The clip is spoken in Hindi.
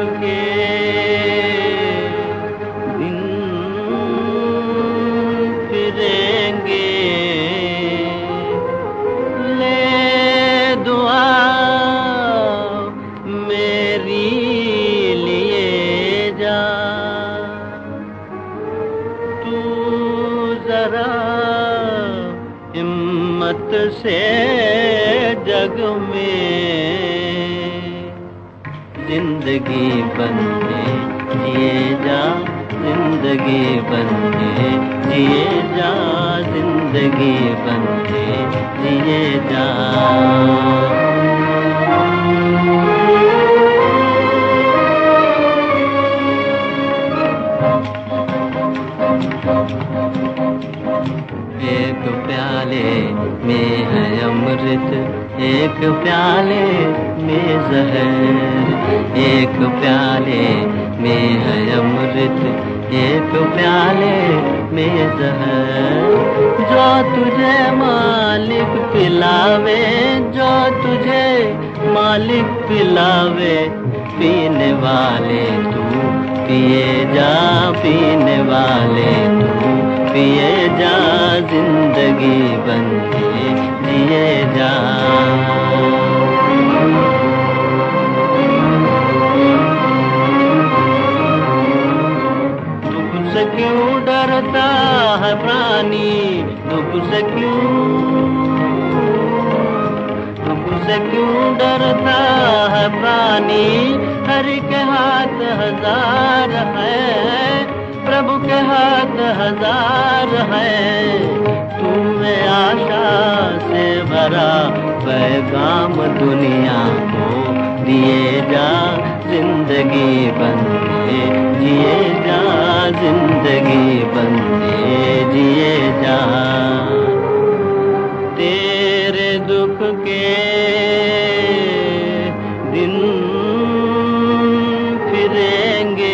के दिन फिरेंगे, ले दुआ मेरी लिए जा, तू जरा हिम्मत से जग में जिंदगी बनके जिए जा, जिंदगी बनके जिए जा, जिंदगी बनके जिए जा। एक प्याले में है अमृत, एक प्याले में जहर, एक प्याले में है अमृत, एक प्याले में जहर। जो तुझे मालिक पिलावे, जो तुझे मालिक पिलावे, पीने वाले तू पिए जा, पीने वाले तू पिए जा, जिंदगी बनके जिए जा। दुख से क्यों डरता है प्राणी, दुख से क्यों डरता है प्राणी। हरि के हाथ हजार है, प्रभु के हाथ हजार है। तूने आशा से भरा पैगाम दुनिया को दिए जा, जिंदगी बनके जिए जा, जिंदगी बनके जिए जा। तेरे दुख के दिन फिरेंगे,